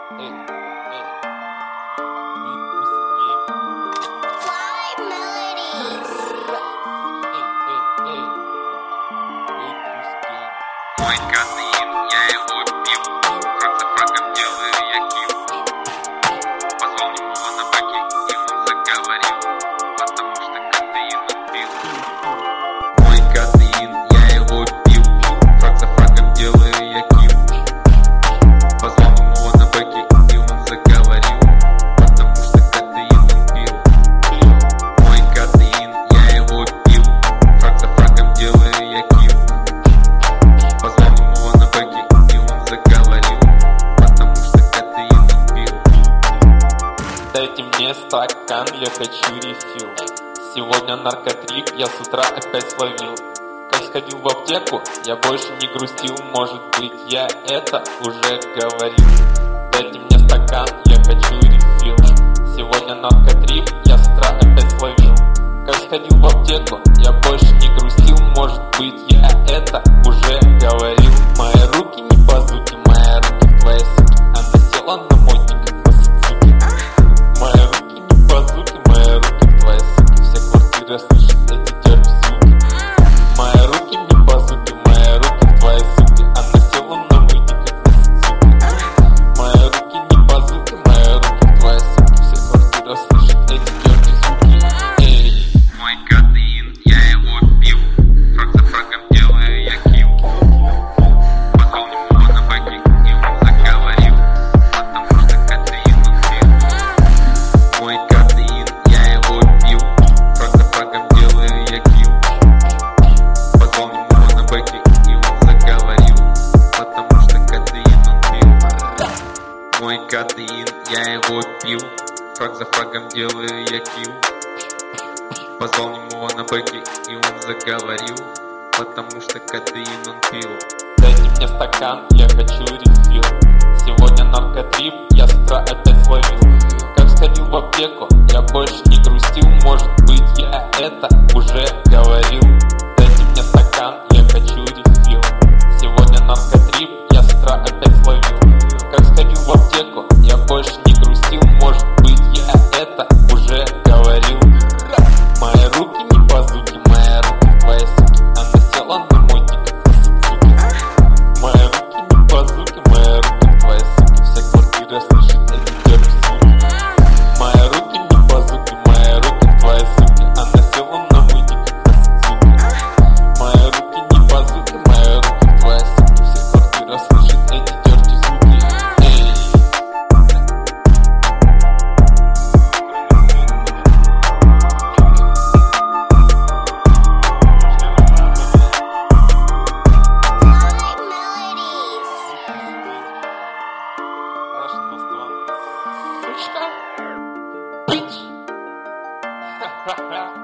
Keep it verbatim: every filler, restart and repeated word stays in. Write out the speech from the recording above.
Эй, эй, Beat Pussy Game. Fly melodies. Эй, эй, эй, Beat Pussy Game. Мой кофеин, я его пил. Фраг за фрагом делаю я кил. Позвал его на баке, и он заговорил, потому что кофеин он пил. Мой кофеин, я его пил. Фраг за фрагом делаю я кил. Позвал его на баке, и он заговорил, потому что кофеин он пил. Мой кофеин, я его пил. Фраг за фрагом делаю я кил. Позвал его на бэке, и он заговорил, потому что кофеин он пил. Дайте мне стакан, я хочу рефил. Сегодня наркотрип я с утра опять словил. Как сходил в аптеку, я больше не грустил. Может быть, я это уже говорил. Дайте мне стакан, я хочу рефил. Сегодня наркотрип я с утра опять словил. Как сходил в аптеку, я больше не грустил. Может быть, я это уже говорил. Мои руки не базуки, мои руки в твоей суке. Она села на мой ник, как на Судзуки. Мои руки не базуки, мои руки в твоей суке. Все квартиры слышат эти дерти звуки. Мои руки не базуки, мои руки в твоей суке. Она села на мой ник, как на Судзуки. Мои руки не базуки, мои руки в твоей суке. Все квартиры слышат эти дерти звуки. Эй. Мой кофеин, я его пил. Фраг за фрагом делаю я кил. Позвал его на бэке, и он заговорил, потому что кофеин он пил. Мой кофеин, я его пил. Фраг за фрагом делаю я кил. Позвал его на бэке, и он заговорил, потому что кофеин он пил. Мой кофеин, я его пил. Фраг за фрагом делаю я кил. Позвал его на бэке, и он заговорил, потому что кофеин он пил. Дайте мне стакан, я хочу рефил. Сегодня наркотрип, я с утра опять словил. Как сходил в аптеку, я больше не грустил. Может быть, я это уже говорил. Дайте мне стакан, я хочу рефил. Сегодня наркотрип, я с утра опять словил. Как сходил в аптеку, я больше не грустил. Может быть, я это уже говорил. Мои руки не базуки, мои руки в твоей суке. Она села на мой ник, как на Судзуки. Мои руки не базуки, мои руки в твоей суке. Вся квартира слышит эти дерти звуки. Мои руки не базуки, мои руки в твоей суке. Она села на мой ник, как на Судзуки. Мои руки не базуки, мои руки в твоей суке. Вся квартира слышит эти дерти звуки. Эй. Fly melodies. Russian most one. Сучка. Bitch.